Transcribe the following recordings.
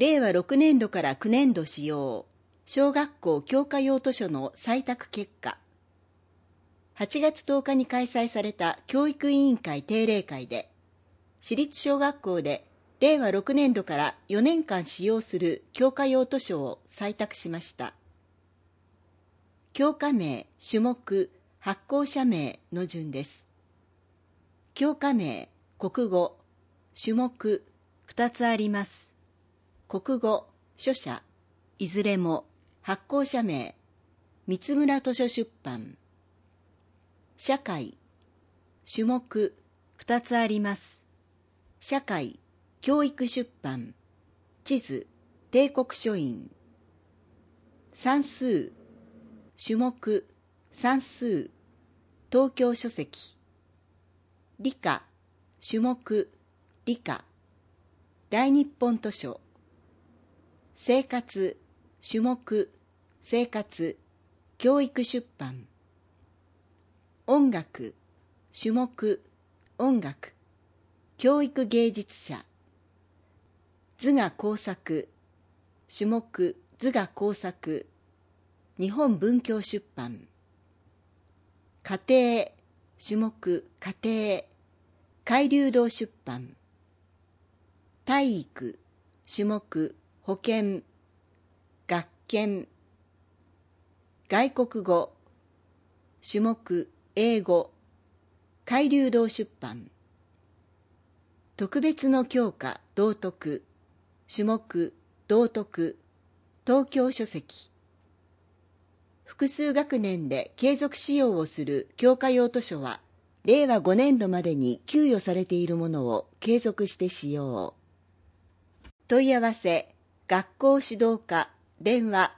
令和6年度から9年度使用、小学校教科用図書の採択結果。8月10日に開催された教育委員会定例会で、私立小学校で令和6年度から4年間使用する教科用図書を採択しました。教科名、種目、発行者名の順です。教科名、国語、種目、2つあります。国語、書者、いずれも発行者名、三村図書出版。社会、種目、2つあります。社会、教育出版。地図、帝国書院。算数、種目、算数、東京書籍。理科、種目、理科、大日本図書。生活、種目、生活、教育出版。音楽、種目、音楽、教育芸術社。図画工作、種目、図画工作、日本文教出版。家庭、種目、家庭、海流堂出版。体育、種目、保健、学研。外国語、種目、英語、海流堂出版。特別の教科、道徳、種目、道徳、東京書籍。複数学年で継続使用をする教科用図書は、令和5年度までに給与されているものを継続して使用。問い合わせ、学校指導課、電話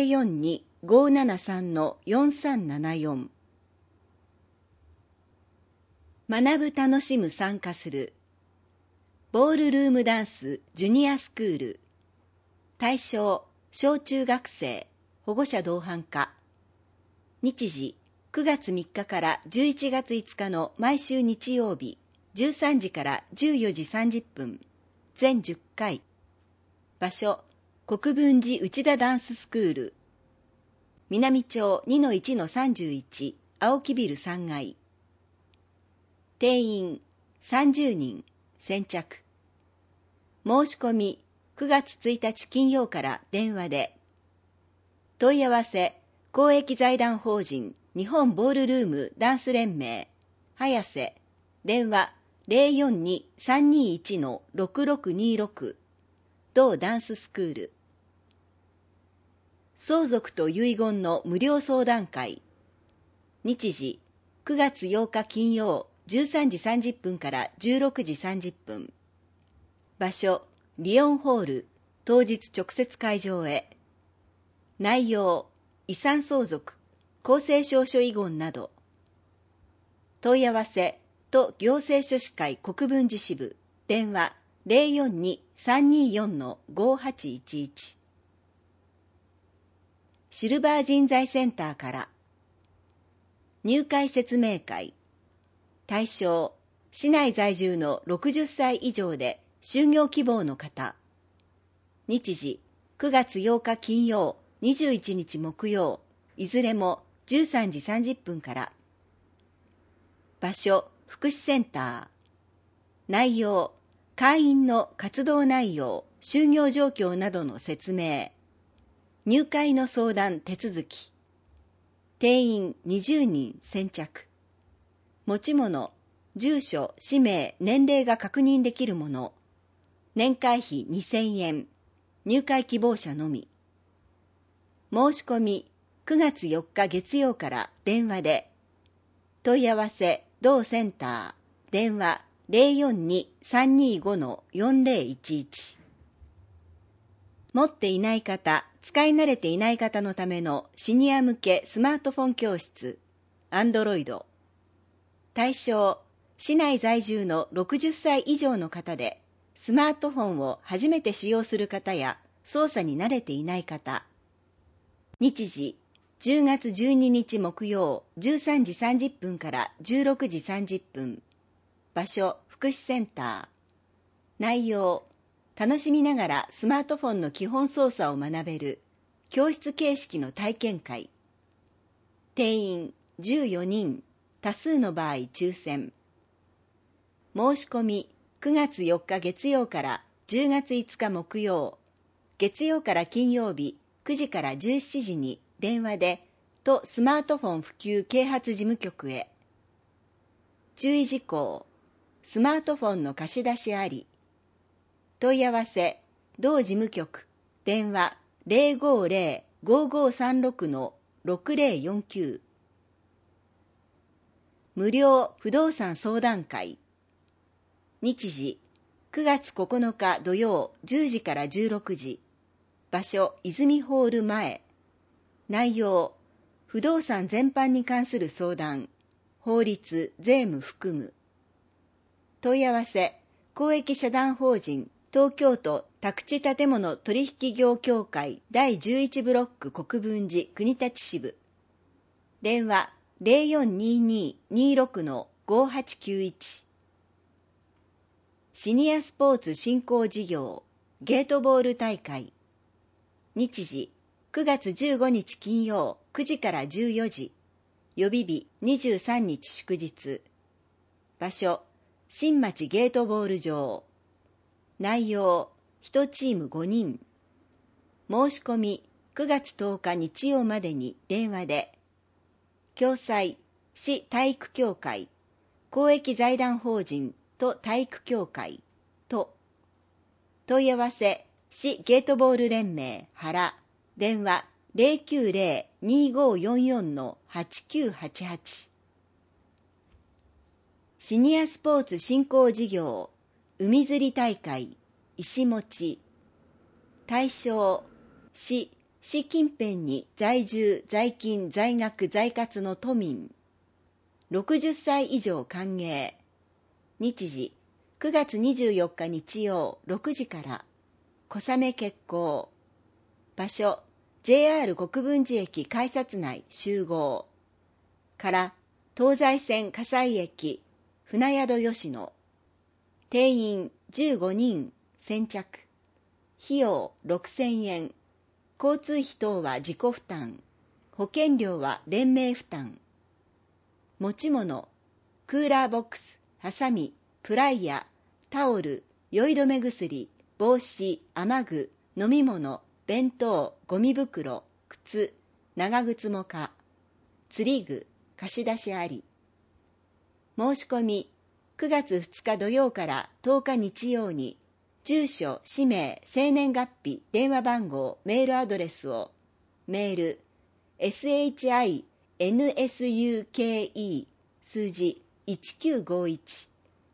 042-573-4374。学ぶ楽しむ参加する。ボールルームダンスジュニアスクール。対象、小中学生、保護者同伴化。日時、9月3日から11月5日の毎週日曜日、13時から14時30分、全10回。場所、国分寺内田ダンススクール。南町 2-1-31、青木ビル3階。定員30人、先着。申し込み9月1日金曜から電話で。問い合わせ、公益財団法人日本ボールルームダンス連盟、早瀬、電話042-321-6626、同ダンススクール。相続と遺言の無料相談会。日時、9月8日金曜、13時30分から16時30分。場所、リオンホール、当日直接会場へ。内容、遺産相続、公正証書遺言など。問い合わせ、都行政書士会国分寺支部、電話042-324-5811。シルバー人材センターから。入会説明会。対象、市内在住の60歳以上で就業希望の方。日時、9月8日金曜、21日木曜、いずれも13時30分から。場所、福祉センター。内容、会員の活動内容、就業状況などの説明。入会の相談手続き。定員20人先着。持ち物、住所、氏名、年齢が確認できるもの。年会費2000円。入会希望者のみ。申し込み9月4日月曜から電話で。問い合わせ、同センター。電話042-325-4011。持っていない方、使い慣れていない方のためのシニア向けスマートフォン教室、Android。対象、市内在住の60歳以上の方で、スマートフォンを初めて使用する方や操作に慣れていない方。日時、10月12日木曜13時30分から16時30分。場所、福祉センター。内容、 楽しみながらスマートフォンの基本操作を学べる教室形式の体験会。定員14人、多数の場合抽選。申し込み9月4日月曜から10月5日木曜、月曜から金曜日9時から17時に電話で都スマートフォン普及啓発事務局へ。注意事項、スマートフォンの貸し出しあり。問い合わせ、同事務局、電話050-5536-6049。無料不動産相談会。日時、9月9日土曜10時から16時。場所、泉ホール前。内容、不動産全般に関する相談、法律、税務含む。問い合わせ、公益社団法人東京都宅地建物取引業協会第11ブロック国分寺国立支部。電話0422-26-5891。シニアスポーツ振興事業ゲートボール大会。日時9月15日金曜9時から14時。予備日23日祝日。場所、新町ゲートボール場。内容、1チーム5人。申し込み9月10日日曜までに電話で。共催、市体育協会、公益財団法人と体育協会と。問い合わせ、市ゲートボール連盟原、電話090-2544-8988。シニアスポーツ振興事業海釣り大会石持。対象、市近辺に在住在勤在学在活の都民。60歳以上歓迎。日時9月24日日曜6時から小雨決行。場所、JR 国分寺駅改札内集合から東西線葛西駅船宿吉野。定員15人先着。費用6000円。交通費等は自己負担。保険料は連盟負担。持ち物、クーラーボックス、ハサミ、プライヤ、タオル、酔い止め薬、帽子、雨具、飲み物、弁当、ゴミ袋、靴、長靴も可。釣り具、貸し出しあり。申し込み9月2日土曜から10日日曜に住所、氏名、生年月日、電話番号、メールアドレスをメール SHINSUKE 数字1951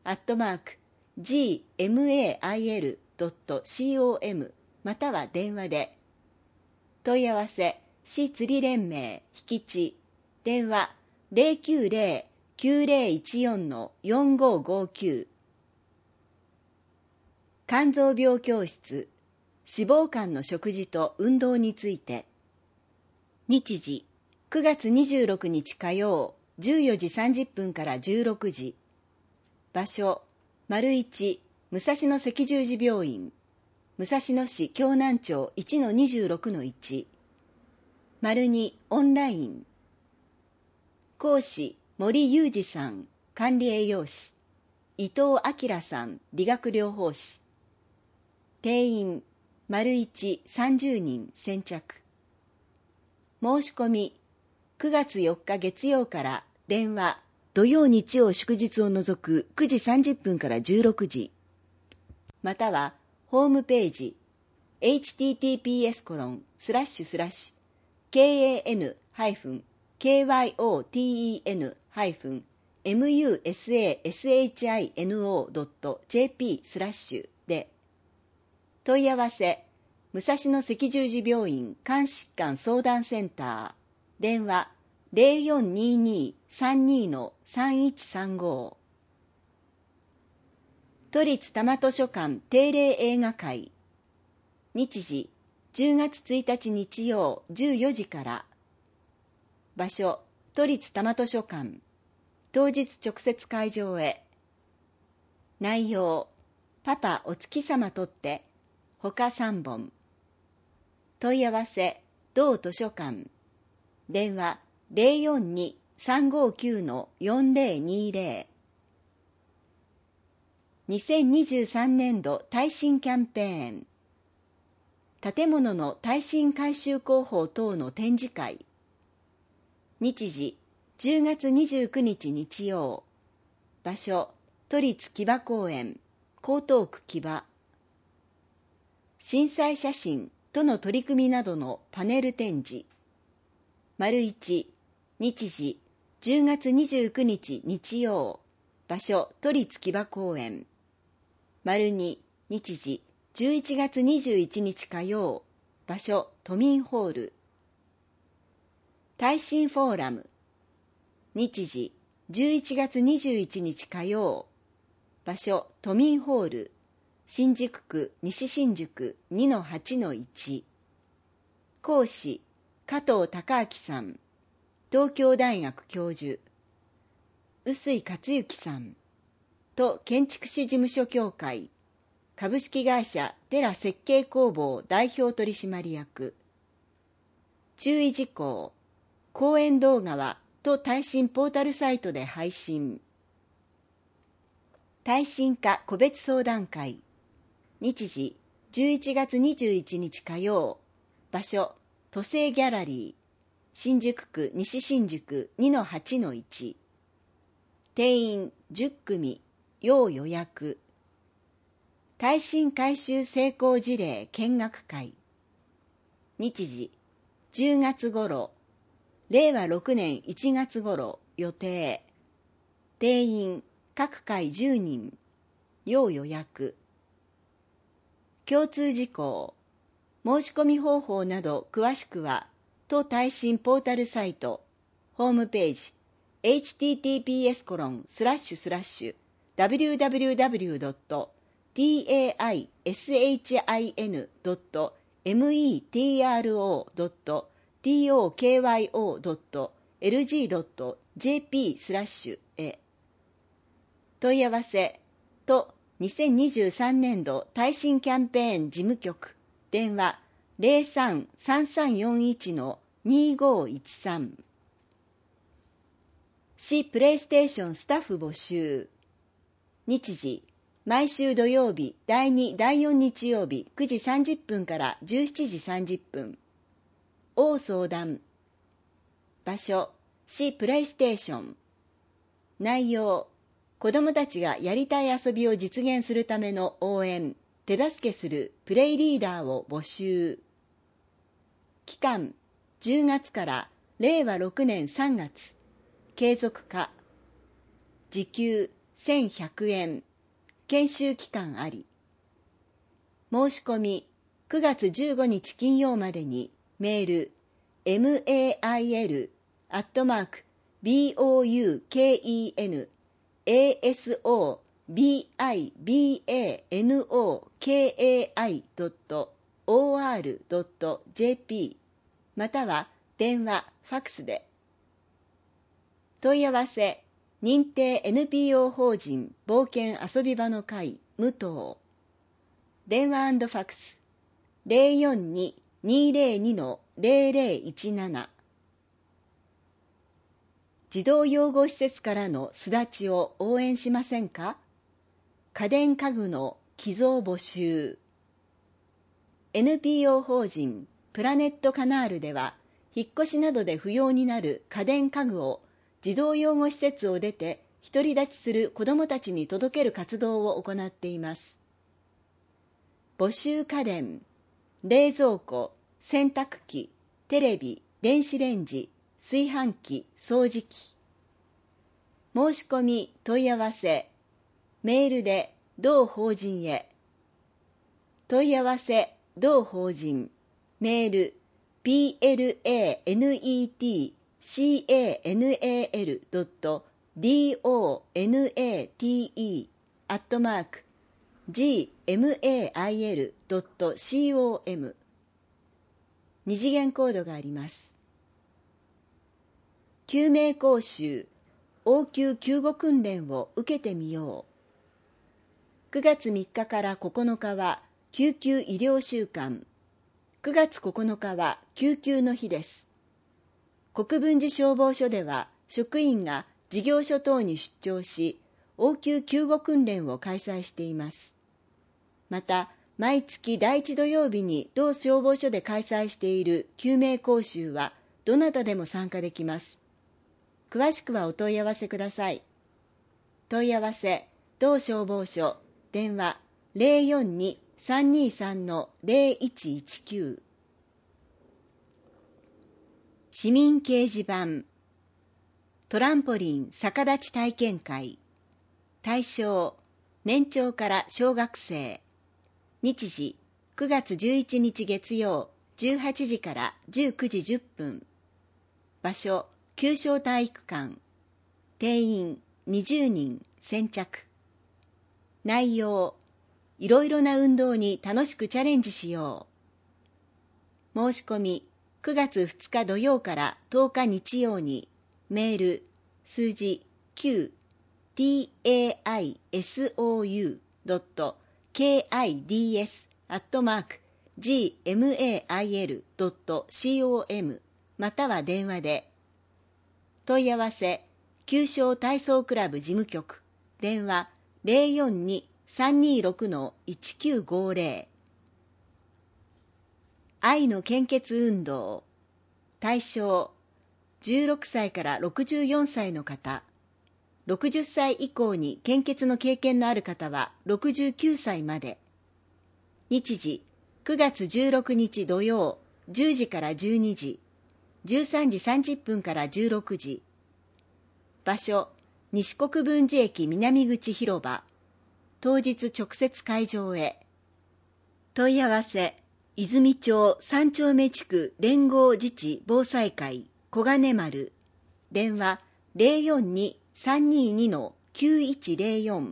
@gmail.com または電話で。問い合わせ、市釣り連盟引地電話090-9014-4559。肝臓病教室、脂肪肝の食事と運動について。日時9月26日火曜14時30分から16時。場所、丸一武蔵野赤十字病院、武蔵野市京南町 1-26-1。丸二オンライン。講師、森裕二さん、管理栄養士。伊藤明さん、理学療法士。定員、丸一30人先着。申し込み、9月4日月曜から電話、土曜日曜祝日を除く9時30分から16時。または、ホームページ、https://kan-kyoten-musashino.jp/ で。問い合わせ、武蔵野赤十字病院肝疾患相談センター、電話0422-32-3135。都立多摩図書館定例映画会。日時10月1日日曜14時から。場所、都立多摩図書館。当日直接会場へ。内容、パパお月様とって他3本。問い合わせ同図書館。電話042-359-4020。2023年度耐震キャンペーン。建物の耐震改修工法等の展示会。日時10月29日日曜。場所都立木場公園、江東区木場。震災写真との取り組みなどのパネル展示。1、日時10月29日日曜。場所都立木場公園。2、日時11月21日火曜。場所都民ホール。耐震フォーラム。日時11月21日火曜。場所都民ホール。新宿区西新宿 2-8-1。講師加藤孝明さん。東京大学教授。臼井克行さん。都建築士事務所協会株式会社テラ設計工房代表取締役。注意事項。講演動画は都耐震ポータルサイトで配信。耐震化個別相談会。日時11月21日火曜。場所都政ギャラリー。新宿区西新宿 2-8-1。定員10組。要予約。耐震改修成功事例見学会。日時10月頃。令和6年1月頃予定。定員各回10人。要予約。共通事項。申し込み方法など詳しくは都耐震ポータルサイトホームページ https://www.taishin.metro.lg.jp/ へ。問い合わせ都2023年度耐震キャンペーン事務局。電話03-3341-2513。市プレイステーションスタッフ募集。日時毎週土曜日第2第4日曜日9時30分から17時30分。応相談。場所市プレイステーション。内容子どもたちがやりたい遊びを実現するための応援、手助けするプレイリーダーを募集。期間10月から令和6年3月。継続化。時給1100円。研修期間あり。申し込み9月15日金曜までにメール mail@boukenokaior.jp または電話、ファックスで。問い合わせ認定 NPO 法人冒険遊び場の会武藤。電話&ファックス 042-202-0017。児童養護施設からの巣立ちを応援しませんか？家電家具の寄贈募集。NPO 法人プラネットカナールでは、引っ越しなどで不要になる家電家具を児童養護施設を出て独り立ちする子どもたちに届ける活動を行っています。募集家電、冷蔵庫、洗濯機、テレビ、電子レンジ、炊飯器、掃除機。申し込み問い合わせメールで同法人へ。問い合わせ同法人メール planetcanal.donate@gmail.com。 二次元コードがあります。救命講習応急救護訓練を受けてみよう。9月3日から9日は救急医療週間。9月9日は救急の日です。国分寺消防署では職員が事業所等に出張し、応急救護訓練を開催しています。また、毎月第1土曜日に同消防署で開催している救命講習はどなたでも参加できます。詳しくはお問い合わせください。問い合わせ、同消防署、電話042-323-0119。市民掲示板。トランポリン逆立ち体験会。対象、年長から小学生。日時、9月11日月曜、18時から19時10分。場所、旧小体育館。定員、20人、先着。内容、いろいろな運動に楽しくチャレンジしよう。申し込み、9月2日土曜から10日日曜に、メール、数字 qidsou.kids@gmail.com または電話で。問い合わせ、旧小体操クラブ事務局、電話042-326-1950。愛の献血運動。対象、16歳から64歳の方。60歳以降に献血の経験のある方は69歳まで。日時、9月16日土曜、10時から12時、13時30分から16時。場所、西国分寺駅南口広場。当日直接会場へ。問い合わせ、泉町3丁目地区連合自治防災会小金丸。電話042-322-9104。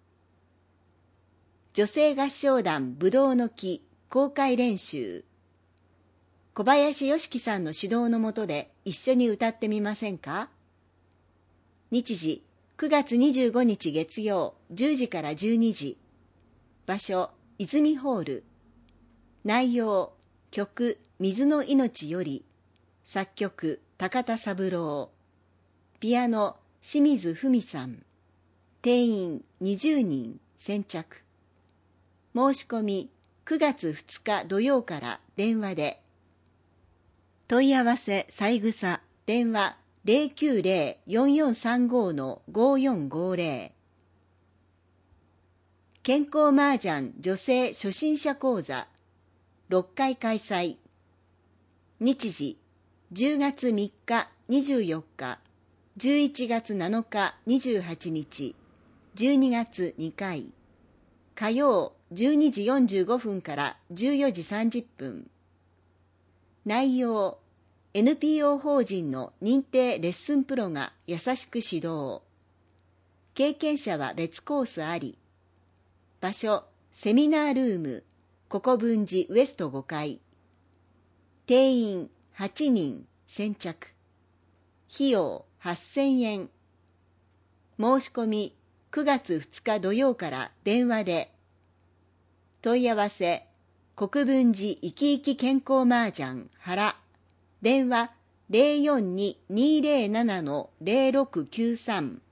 女性合唱団ぶどうの木公開練習。小林よしきさんの指導のもとで一緒に歌ってみませんか？日時、9月25日月曜、10時から12時。場所、泉ホール。内容、曲、水の命より。作曲、高田三郎。ピアノ、清水文さん。定員、20人、先着。申し込み、9月2日土曜から電話で。問い合わせ、さいぐさ、電話、090-4435-5450。健康麻雀女性初心者講座6回開催。日時、10月3日24日、11月7日28日、12月2回。火曜12時45分から14時30分。内容、NPO 法人の認定レッスンプロが優しく指導。経験者は別コースあり。場所、セミナールーム、国分寺ウエスト5階。定員8人、先着。費用8000円。申し込み、9月2日土曜から電話で。問い合わせ、国分寺いきいき健康麻雀原。電話042-207-0693。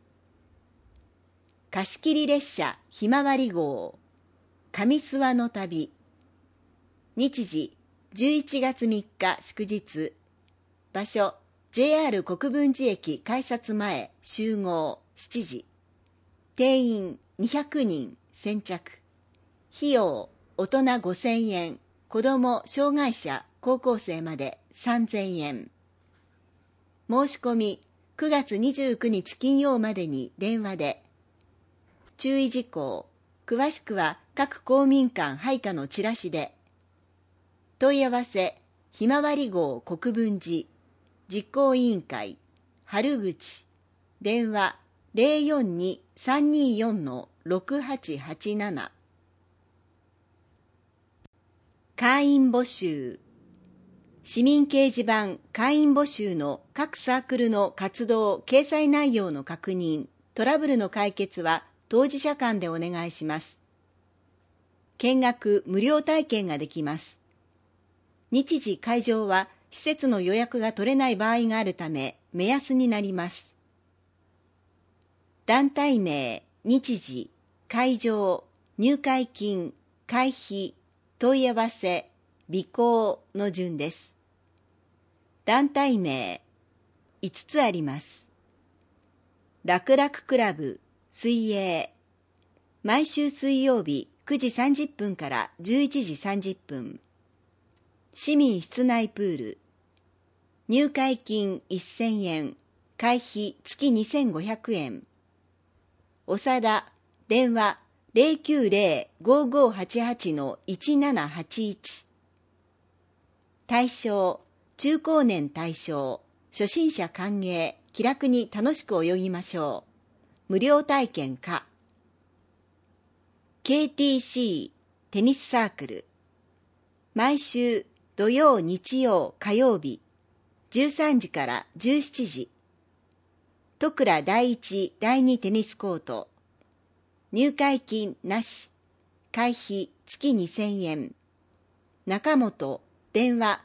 貸し切り列車ひまわり号上諏訪の旅。日時、11月3日祝日。場所、JR 国分寺駅改札前集合7時。定員200人、先着。費用、大人5000円、子ども、障害者、高校生まで3000円。申し込み、9月29日金曜までに電話で。注意事項、詳しくは各公民館配下のチラシで。問い合わせ、ひまわり号国分寺、実行委員会、春口、電話042-324-6887。会員募集。市民掲示板会員募集の各サークルの活動掲載内容の確認、トラブルの解決は当事者間でお願いします。 見学無料体験ができます。日時会場は施設の予約が取れない場合があるため目安になります。団体名、日時、会場、入会金、会費、問い合わせ、備考の順です。団体名、5つあります。楽々クラブ、水泳。毎週水曜日9時30分から11時30分。市民室内プール。入会金1000円、会費月2500円。長田、電話 090-5588-1781。対象、中高年対象、初心者歓迎、気楽に楽しく泳ぎましょう。無料体験可。KTC テニスサークル。毎週土曜、日曜、火曜日、13時から17時。戸倉第一、第二テニスコート。入会金なし。会費月2000円。中本、電話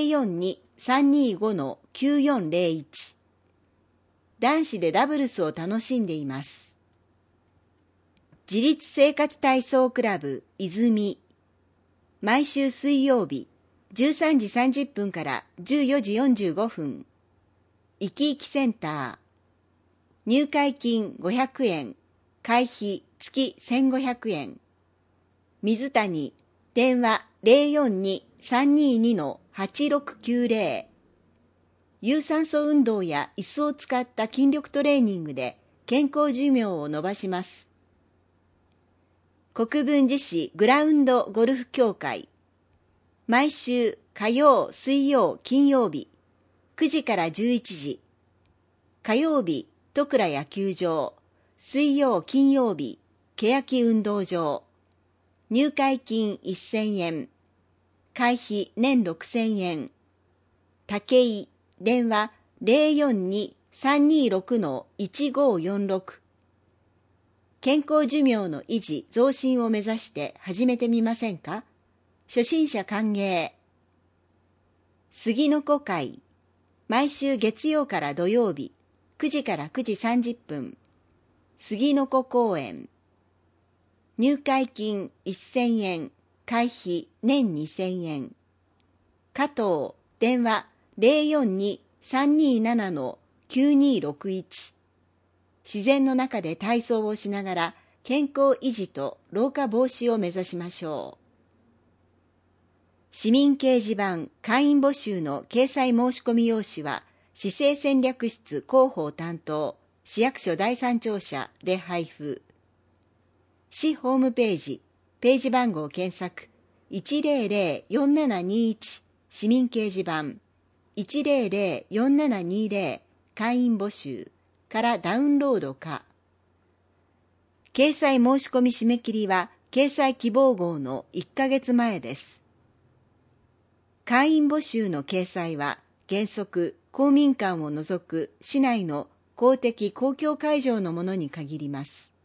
042-325-9401。男子でダブルスを楽しんでいます。自立生活体操クラブ泉。毎週水曜日、13時30分から14時45分。いきいきセンター。入会金500円、会費月1500円。水谷、電話 042-322-8690。有酸素運動や椅子を使った筋力トレーニングで健康寿命を延ばします。国分寺市グラウンドゴルフ協会。毎週火曜、水曜、金曜日、9時から11時。火曜日、戸倉野球場。水曜、金曜日、欅運動場。入会金1000円。会費年6000円。武井、電話 042-326-1546。健康寿命の維持・増進を目指して始めてみませんか？初心者歓迎。杉の子会。毎週月曜から土曜日、9時から9時30分。杉の子公園。入会金1000円、会費年2000円。加藤、電話 042-327-9261。自然の中で体操をしながら健康維持と老化防止を目指しましょう。市民掲示板会員募集の掲載申し込み用紙は市政戦略室広報担当市役所第三庁舎で配布。市ホームページ、ページ番号検索 100-4721 市民掲示板 100-4720 会員募集からダウンロードか。掲載申し込み締め切りは掲載希望号の1ヶ月前です。会員募集の掲載は原則公民館を除く市内の公的公共会場のものに限ります。